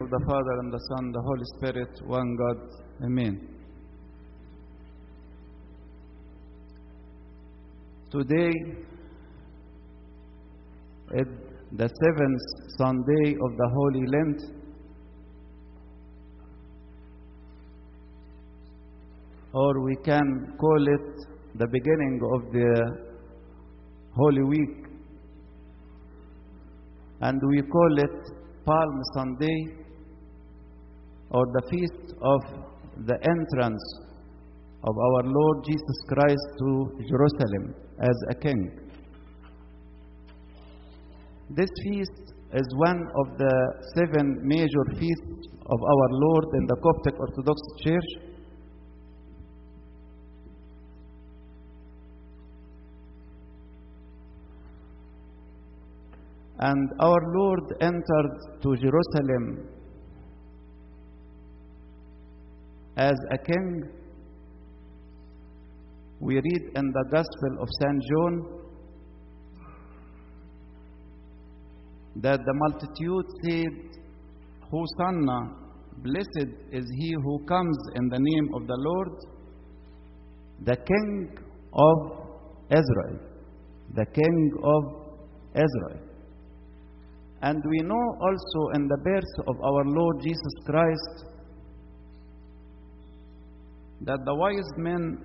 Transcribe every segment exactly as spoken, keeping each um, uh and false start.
of the Father, and the Son, the Holy Spirit, one God. Amen. Today is the seventh Sunday of the Holy Lent. Or we can call it the beginning of the Holy Week. And we call it Palm Sunday, or the feast of the entrance of our Lord Jesus Christ to Jerusalem as a king. This feast is one of the seven major feasts of our Lord in the Coptic Orthodox Church. And our Lord entered to Jerusalem as a king. We read in the Gospel of Saint John that the multitude said, Hosanna, blessed is he who comes in the name of the Lord, the King of Israel, the King of Israel. And we know also in the birth of our Lord Jesus Christ that the wise men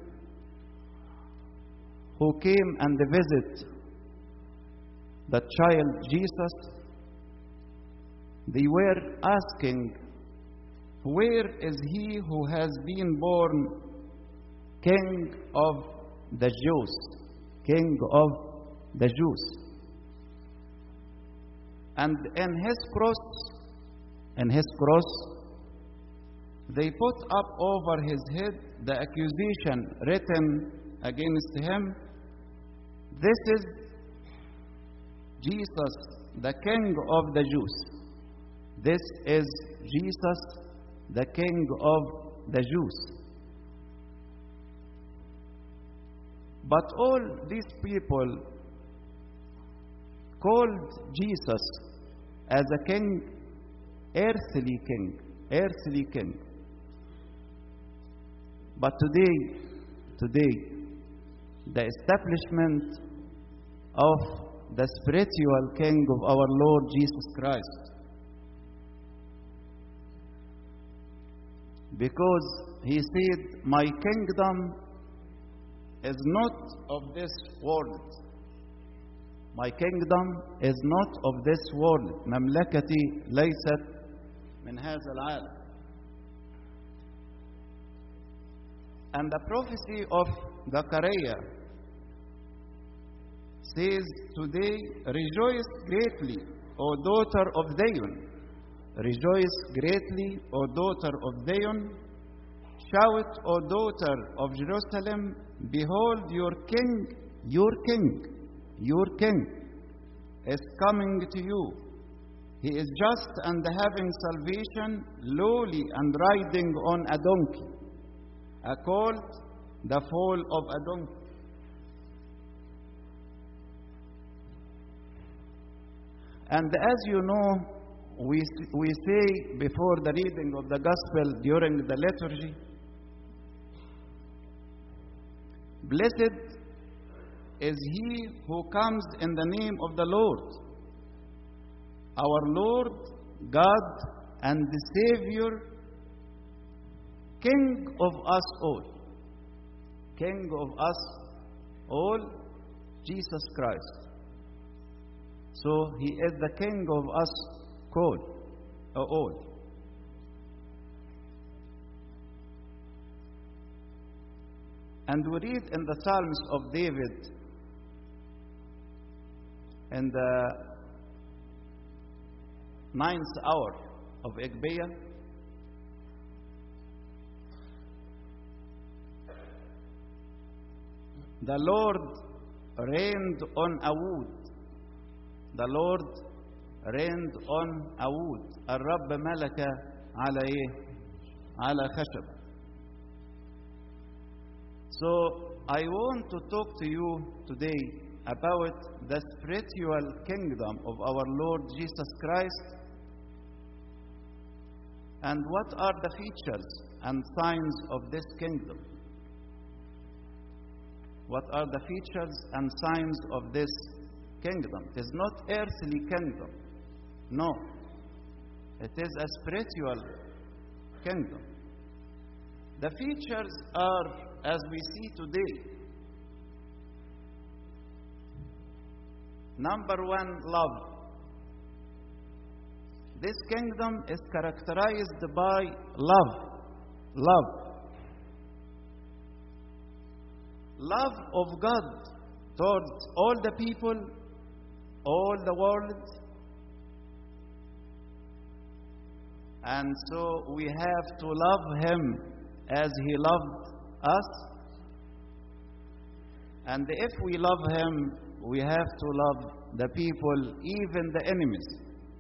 who came and visit the child Jesus, they were asking, where is he who has been born King of the Jews? King of the Jews. And in his cross, in his cross, they put up over his head the accusation written against him. This is Jesus, the King of the Jews. This is Jesus, the King of the Jews. But all these people called Jesus as a king, earthly king, earthly king. But today, today, the establishment of the spiritual king of our Lord Jesus Christ, because he said, my kingdom is not of this world. My kingdom is not of this world. مملكتي ليست من هذا العالم. And the prophecy of Zechariah says, today, rejoice greatly, O daughter of Zion. Rejoice greatly, O daughter of Zion. Shout, O daughter of Jerusalem, behold, your king, your king, your king is coming to you. He is just and having salvation, lowly and riding on a donkey, a colt, the foal of a donkey. And as you know, we, we say before the reading of the Gospel during the liturgy, blessed is he who comes in the name of the Lord, our Lord, God, and the Savior, King of us all. King of us all, Jesus Christ. So he is the King of us all. Uh, all. And we read in the Psalms of David, in the ninth hour of Ekbiyah, the Lord reigned on a wood. The Lord reigned on a wood. الرب ملك على ايه؟ على خشب. So I want to talk to you today about the spiritual kingdom of our Lord Jesus Christ, And what are the features and signs of this kingdom? What are the features and signs of this kingdom? It is not earthly kingdom. No. It is a spiritual kingdom. The features are, as we see today, number one, love. This kingdom is characterized by love. Love. Love of God towards all the people, all the world. And so we have to love Him as He loved us. And if we love Him, we have to love the people, even the enemies.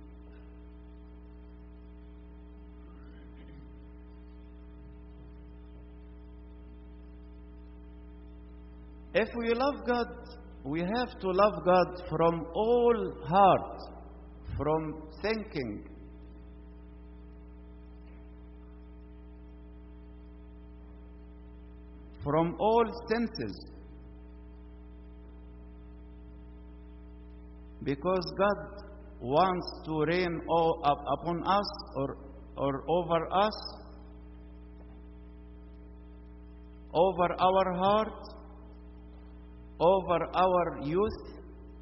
If we love God, we have to love God from all heart, from thinking, from all senses. Because God wants to reign all up upon us or, or over us, over our heart, over our youth,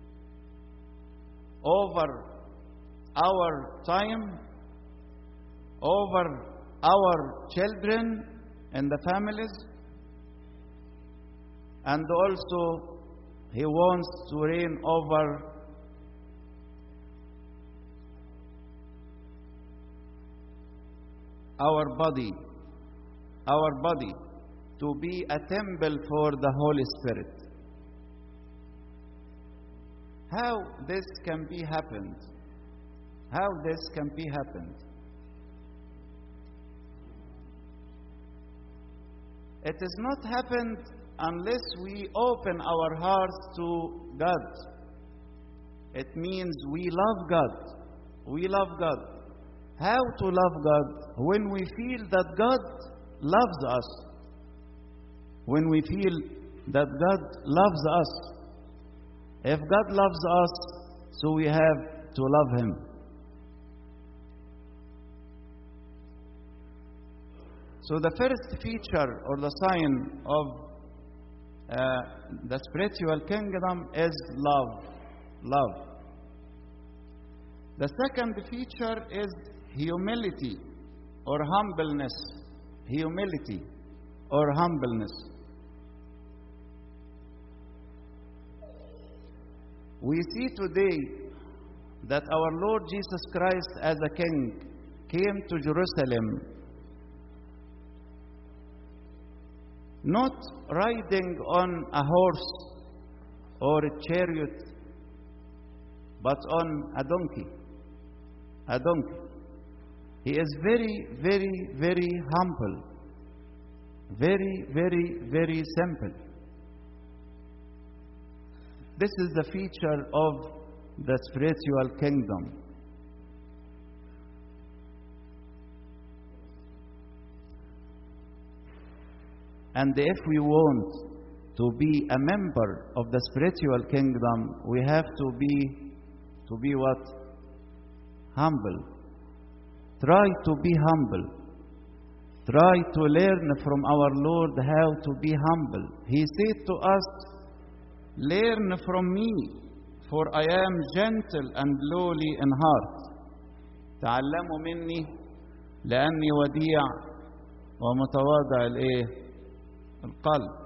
over our time, over our children and the families. And also, He wants to reign over our body, our body, to be a temple for the Holy Spirit. How this can be happened? How this can be happened? It is not happened unless we open our hearts to God. It means we love God. We love God. How to love God? When we feel that God loves us. When we feel that God loves us. If God loves us, so we have to love Him. So the first feature or the sign of uh, the spiritual kingdom is love. Love. The second feature is humility or humbleness. Humility or humbleness. We see today that our Lord Jesus Christ as a king came to Jerusalem not riding on a horse or a chariot, but on a donkey. A donkey. He is very, very, very humble. Very, very, very simple. This is the feature of the spiritual kingdom. And if we want to be a member of the spiritual kingdom, we have to be to be what? Humble. Try to be humble. Try to learn from our Lord how to be humble. He said to us, "Learn from me, for I am gentle and lowly in heart. تعلموا مني لأني وديع ومتواضع الإيه؟ القلب."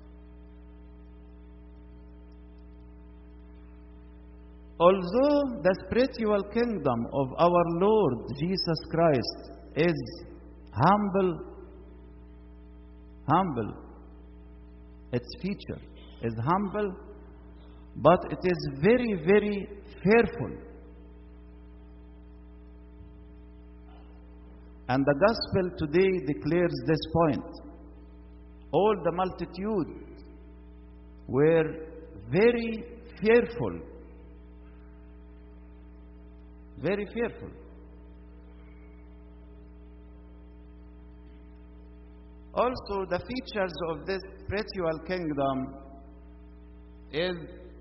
Although the spiritual kingdom of our Lord Jesus Christ is humble, humble, its feature is humble, but it is very, very fearful. And the gospel today declares this point. All the multitude were very fearful. Very fearful. Also, the features of this spiritual kingdom is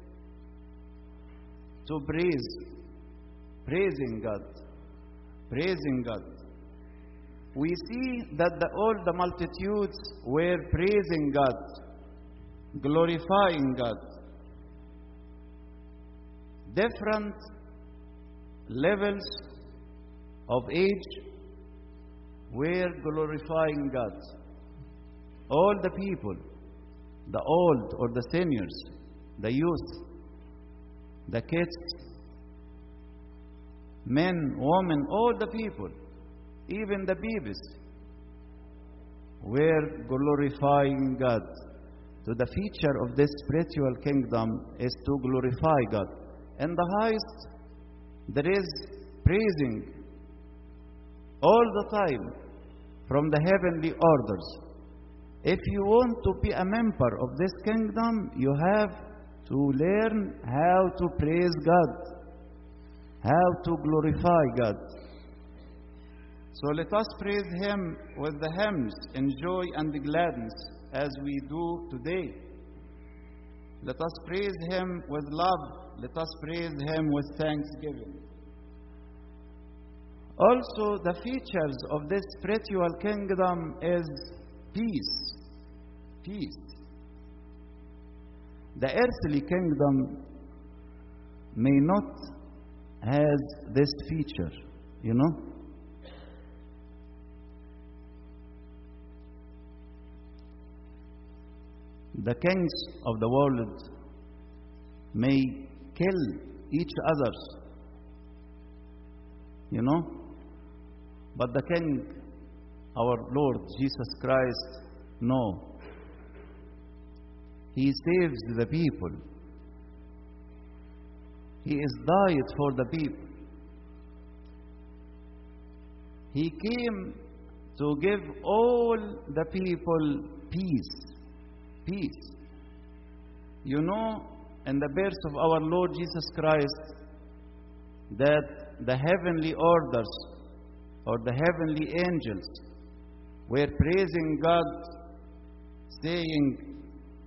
to praise, praising God, praising God. We see that the, all the multitudes were praising God, glorifying God. Different levels of age were glorifying God. All the people, the old or the seniors, the youth, the kids, men, women, all the people, even the babies, were glorifying God. So the feature of this spiritual kingdom is to glorify God. In the highest, there is praising all the time from the heavenly orders. If you want to be a member of this kingdom, you have to learn how to praise God, how to glorify God. So let us praise Him with the hymns in joy and gladness as we do today. Let us praise Him with love. Let us praise Him with thanksgiving. Also, the features of this spiritual kingdom is peace. Peace. The earthly kingdom may not have this feature, you know. The kings of the world may kill each other, you know. But the King, our Lord Jesus Christ, no. He saves the people. He is died for the people. He came to give all the people peace. Peace. You know, in the birth of our Lord Jesus Christ, that the heavenly orders or the heavenly angels were praising God, saying,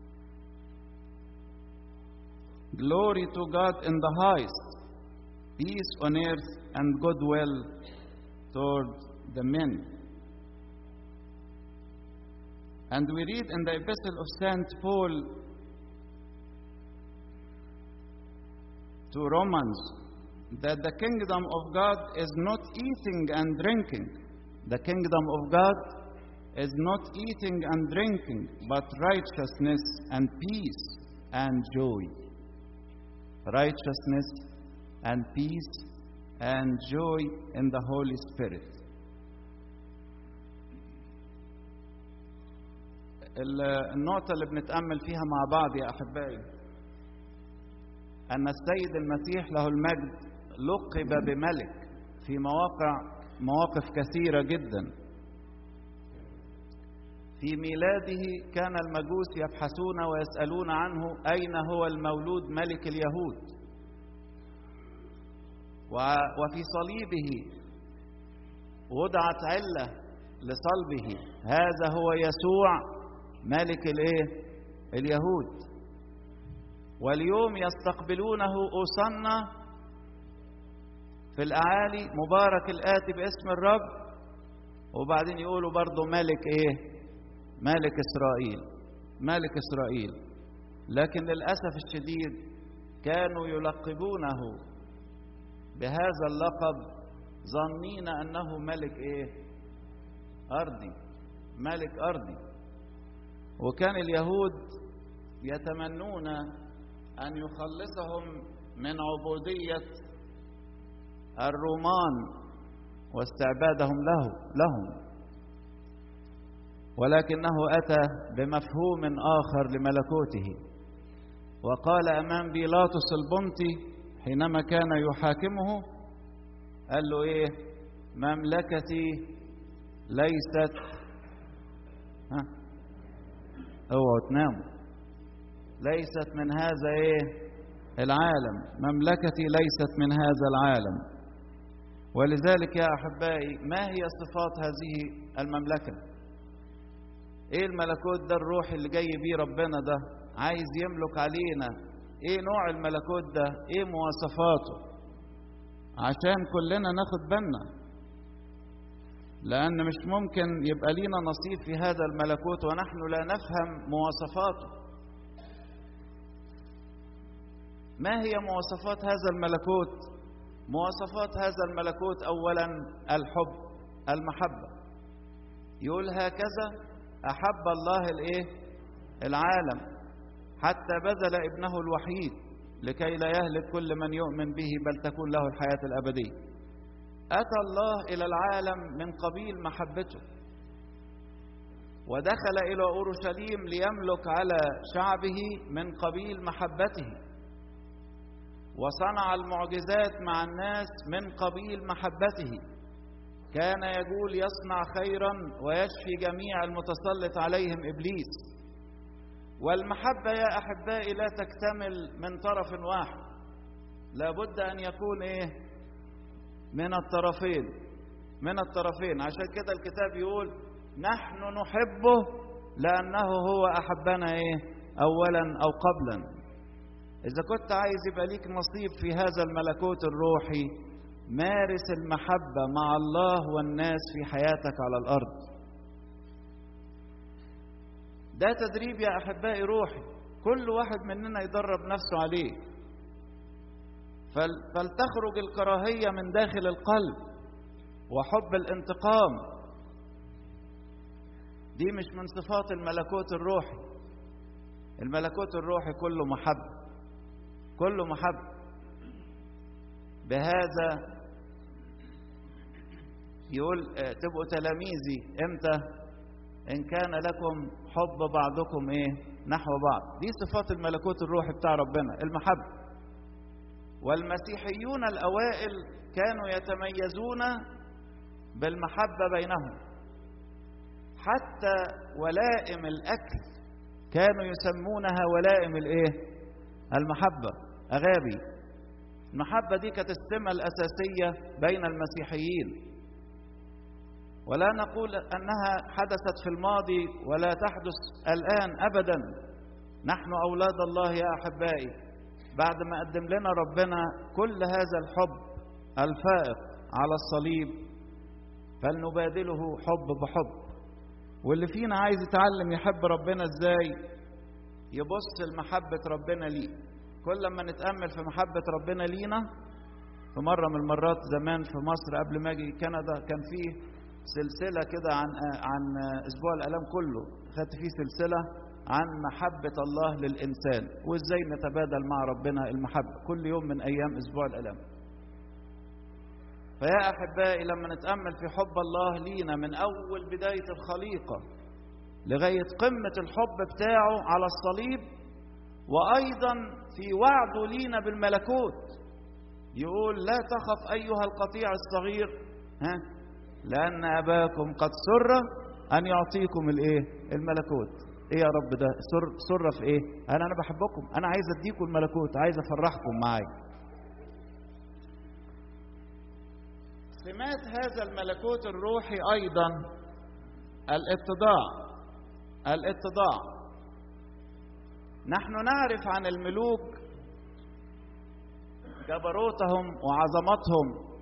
"Glory to God in the highest, peace on earth and goodwill toward the men." And we read in the Epistle of Saint Paul to Romans that the kingdom of God is not eating and drinking. The kingdom of God is not eating and drinking, but righteousness and peace and joy. Righteousness and peace and joy in the Holy Spirit. النقطة اللي بنتأمل فيها مع بعض يا أحبائي أن السيد المسيح له المجد لقب بملك في مواقع مواقف كثيرة جدا. في ميلاده كان المجوس يبحثون ويسألون عنه أين هو المولود ملك اليهود، وفي صليبه وضعت علة لصلبه، هذا هو يسوع ملك الايه اليهود. واليوم يستقبلونه أوصنا في الأعالي، مبارك الآتي باسم الرب، وبعدين يقولوا برضو ملك ايه ملك إسرائيل، ملك إسرائيل. لكن للأسف الشديد كانوا يلقبونه بهذا اللقب ظنين أنه ملك ايه أرضي، ملك أرضي. وكان اليهود يتمنون أن يخلصهم من عبودية الرومان واستعبادهم له لهم، ولكنه أتى بمفهوم آخر لملكوته، وقال أمام بيلاطس البنطي حينما كان يحاكمه، قال له إيه؟ مملكتي ليست ها اوعوا تناموا ليست من هذا ايه العالم، مملكتي ليست من هذا العالم. ولذلك يا احبائي ما هي صفات هذه المملكه؟ ايه الملكوت ده الروحي اللي جاي بيه ربنا ده؟ عايز يملك علينا. ايه نوع الملكوت ده؟ ايه مواصفاته؟ عشان كلنا ناخد بالنا، لأن مش ممكن يبقى لينا نصيب في هذا الملكوت ونحن لا نفهم مواصفاته. ما هي مواصفات هذا الملكوت؟ مواصفات هذا الملكوت أولا الحب، المحبة. يقول هكذا أحب الله الإيه؟ العالم حتى بذل ابنه الوحيد لكي لا يهلك كل من يؤمن به بل تكون له الحياة الأبدية. أتى الله إلى العالم من قبيل محبته، ودخل إلى أورشليم ليملك على شعبه من قبيل محبته، وصنع المعجزات مع الناس من قبيل محبته. كان يقول يصنع خيرا ويشفي جميع المتسلط عليهم إبليس. والمحبة يا أحبائي لا تكتمل من طرف واحد، لابد أن يكون إيه؟ من الطرفين، من الطرفين. عشان كده الكتاب يقول نحن نحبه لأنه هو أحبنا إيه؟ أولا أو قبلا. إذا كنت عايز يبقى ليك نصيب في هذا الملكوت الروحي، مارس المحبة مع الله والناس في حياتك على الأرض. ده تدريب يا أحبائي روحي، كل واحد مننا يدرب نفسه عليه. فلتخرج الكراهية من داخل القلب وحب الانتقام. دي مش من صفات الملكوت الروحي. الملكوت الروحي كله محبة، كله محبة. بهذا يقول تبقوا تلاميذي امتى؟ إن كان لكم حب بعضكم إيه؟ نحو بعض. دي صفات الملكوت الروحي بتاع ربنا، المحبة. والمسيحيون الأوائل كانوا يتميزون بالمحبة بينهم، حتى ولائم الأكل كانوا يسمونها ولائم الإيه؟ المحبة، أغابي. المحبة دي كانت السمة الأساسية بين المسيحيين، ولا نقول أنها حدثت في الماضي ولا تحدث الآن أبدا. نحن أولاد الله يا أحبائي، بعد ما قدم لنا ربنا كل هذا الحب الفائق على الصليب، فلنبادله حب بحب. واللي فينا عايز يتعلم يحب ربنا ازاي، يبص لمحبة ربنا ليه. كل ما نتأمل في محبة ربنا لينا. في مرة من المرات زمان في مصر قبل ما اجي كندا كان فيه سلسلة كده عن عن أسبوع الآلام كله، خدت فيه سلسلة عن محبة الله للإنسان وإزاي نتبادل مع ربنا المحبة كل يوم من أيام أسبوع الآلام. فيا أحبائي لما نتأمل في حب الله لينا من أول بداية الخليقة لغاية قمة الحب بتاعه على الصليب، وأيضا في وعده لينا بالملكوت، يقول لا تخف أيها القطيع الصغير، ها لأن أباكم قد سر أن يعطيكم الإيه؟ الملكوت. إيه يا رب ده؟ سر سر في إيه؟ أنا أنا بحبكم، أنا عايز أديكم الملكوت، عايز أفرحكم معايا. سمات هذا الملكوت الروحي أيضا الاتضاع. الاتضاع. نحن نعرف عن الملوك جبروتهم وعظمتهم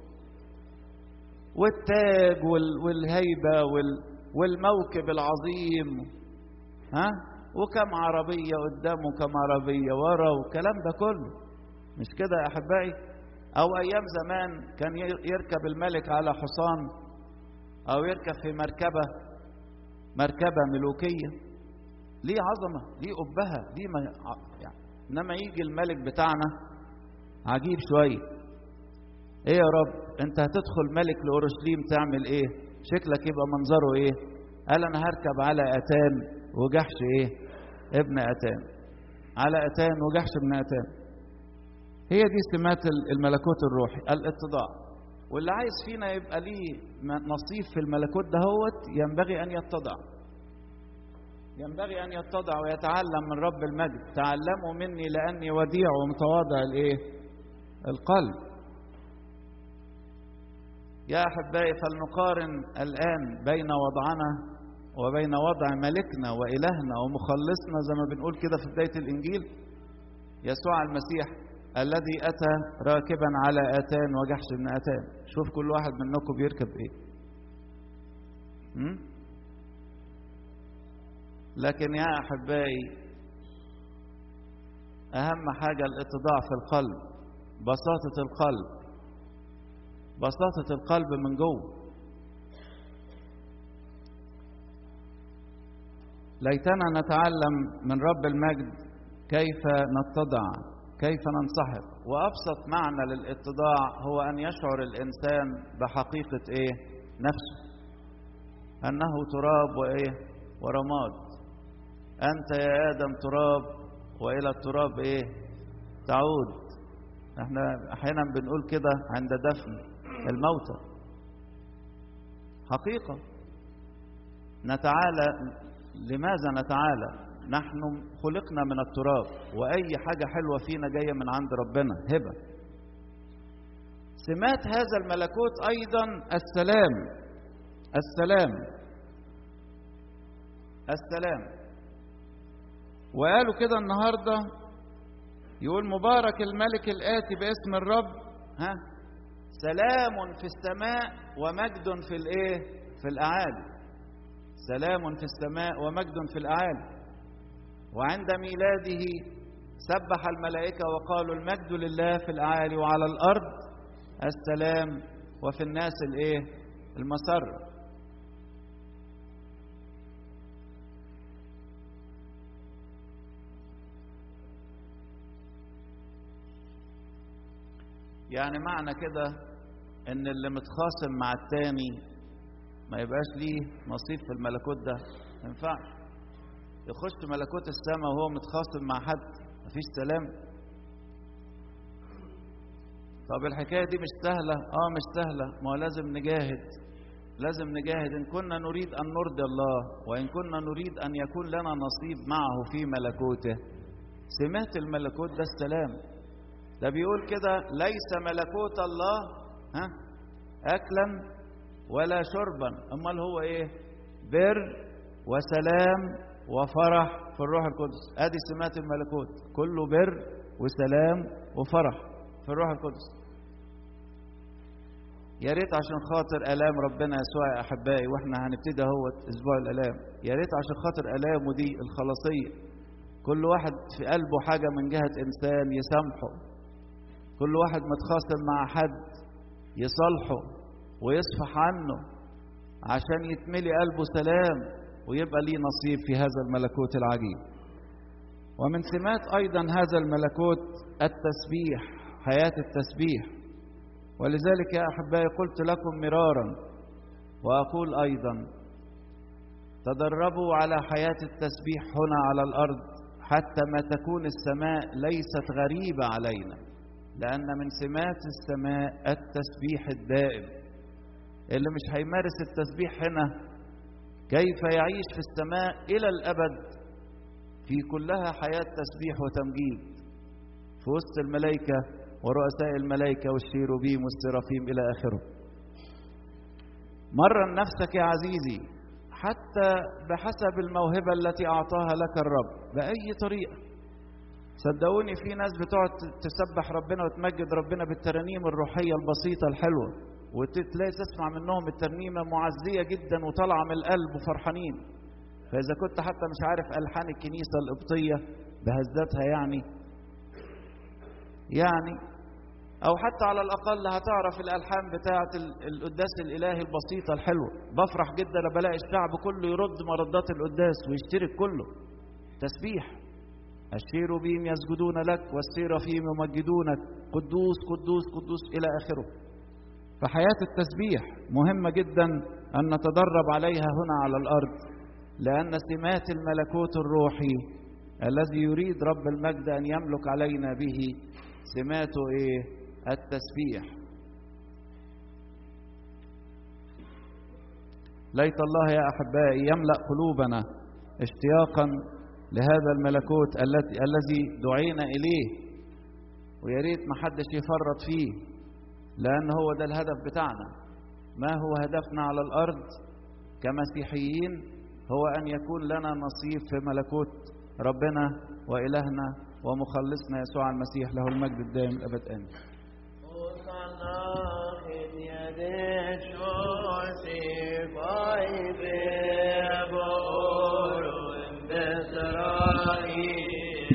والتاج والهيبة والموكب العظيم، ها وكم عربية قدام وكم عربية ورا والكلام ده كله، مش كده يا أحبائي؟ أو أيام زمان كان يركب الملك على حصان أو يركب في مركبة مركبة ملوكية، ليه عظمة، ليه أبهة، ليه ما يعني. إنما يجي الملك بتاعنا عجيب شوية. إيه يا رب أنت هتدخل ملك لأورشليم تعمل إيه؟ شكلك يبقى منظره إيه؟ قال أنا هركب على أتان وجحش إيه؟ ابن أتان، على أتان وجحش ابن أتان. هي دي سمات الملكوت الروحي، الاتضاع. واللي عايز فينا يبقى ليه نصيب في الملكوت دهوت ينبغي أن يتضع، ينبغي أن يتضع ويتعلم من رب المجد. تعلموا مني لأني وديع ومتواضع الإيه؟ القلب. يا أحبائي فلنقارن الآن بين وضعنا وبين وضع ملكنا وإلهنا ومخلصنا زي ما بنقول كده في بداية الإنجيل يسوع المسيح الذي أتى راكبا على آتان وجحش بن آتان. شوف كل واحد منكم بيركب إيه. م? لكن يا أحبائي أهم حاجة الاتضاع في القلب، بساطة القلب، بساطة القلب من جوه. ليتنا نتعلم من رب المجد كيف نتضع، كيف ننسحق. وأبسط معنى للاتضاع هو أن يشعر الإنسان بحقيقة إيه؟ نفسه، أنه تراب وإيه؟ ورماد. أنت يا آدم تراب وإلى التراب إيه؟ تعود. احنا أحيانا بنقول كده عند دفن الموتى. حقيقة نتعالى. لماذا نتعالى؟ نحن خلقنا من التراب، وأي حاجة حلوة فينا جاية من عند ربنا، هبة. سمات هذا الملكوت أيضا السلام. السلام السلام وقالوا كده النهاردة، يقول مبارك الملك الآتي باسم الرب، ها سلام في السماء ومجد في الايه؟ في الأعالي. سلام في السماء ومجد في الأعالي. وعند ميلاده سبح الملائكة وقالوا المجد لله في الأعالي وعلى الأرض السلام وفي الناس الايه؟ المسر. يعني معنى كده ان اللي متخاصم مع التاني ما يبقاش ليه نصيب في الملكوت ده. ما ينفعش يخش ملكوت السماء وهو متخاصم مع حد، مفيش سلام. طب الحكايه دي مش سهله. اه مش سهله. ما هو لازم نجاهد، لازم نجاهد ان كنا نريد ان نرضي الله، وان كنا نريد ان يكون لنا نصيب معه في ملكوته. سمات الملكوت ده السلام. ده بيقول كده ليس ملكوت الله ها اكلا ولا شربا، امال هو ايه؟ بر وسلام وفرح في الروح القدس. ادي سمات الملكوت، كله بر وسلام وفرح في الروح القدس. يا ريت عشان خاطر الام ربنا يسوع يا احبائي، واحنا هنبتدي اهو اسبوع الالام، يا ريت عشان خاطر الامه دي الخلاصيه كل واحد في قلبه حاجه من جهه انسان يسامحه، كل واحد متخاصم مع حد يصالحه ويصفح عنه عشان يتملي قلبه سلام ويبقى ليه نصيب في هذا الملكوت العجيب. ومن سمات أيضا هذا الملكوت التسبيح، حياة التسبيح. ولذلك يا أحبائي قلت لكم مرارا وأقول أيضا تدربوا على حياة التسبيح هنا على الأرض حتى ما تكون السماء ليست غريبة علينا، لأن من سمات السماء التسبيح الدائم. اللي مش هيمارس التسبيح هنا كيف يعيش في السماء إلى الأبد في كلها حياة تسبيح وتمجيد في وسط الملائكة ورؤساء الملائكة والشيروبيم والسرافيم إلى آخره. مرن نفسك يا عزيزي حتى بحسب الموهبة التي أعطاها لك الرب بأي طريقة. صدقوني في ناس بتقعد تسبح ربنا وتمجد ربنا بالترانيم الروحية البسيطة الحلوة، وتلاقي تسمع منهم الترنيمة معزية جدا وطالعة من القلب وفرحانين. فإذا كنت حتى مش عارف ألحان الكنيسة القبطية بهزتها يعني يعني أو حتى على الأقل هتعرف الألحان بتاعة القداس الإلهي البسيطة الحلوة. بفرح جدا لما بلاقي الشعب كله يرد مردات القداس ويشترك كله تسبيح. الشيروبيم يسجدون لك والسيرافيم يمجدونك قدوس قدوس قدوس إلى آخره. فحياة التسبيح مهمة جدا أن نتدرب عليها هنا على الأرض، لأن سمات الملكوت الروحي الذي يريد رب المجد أن يملك علينا به سماته إيه؟ التسبيح. ليت الله يا أحبائي يملأ قلوبنا اشتياقا لهذا الملكوت الذي الذي دعينا إليه، ويا ريت ما حدش يفرط فيه، لأن هو ده الهدف بتاعنا. ما هو هدفنا على الأرض كمسيحيين؟ هو أن يكون لنا نصيب في ملكوت ربنا وإلهنا ومخلصنا يسوع المسيح، له المجد الدائم الأبد آمين. Israel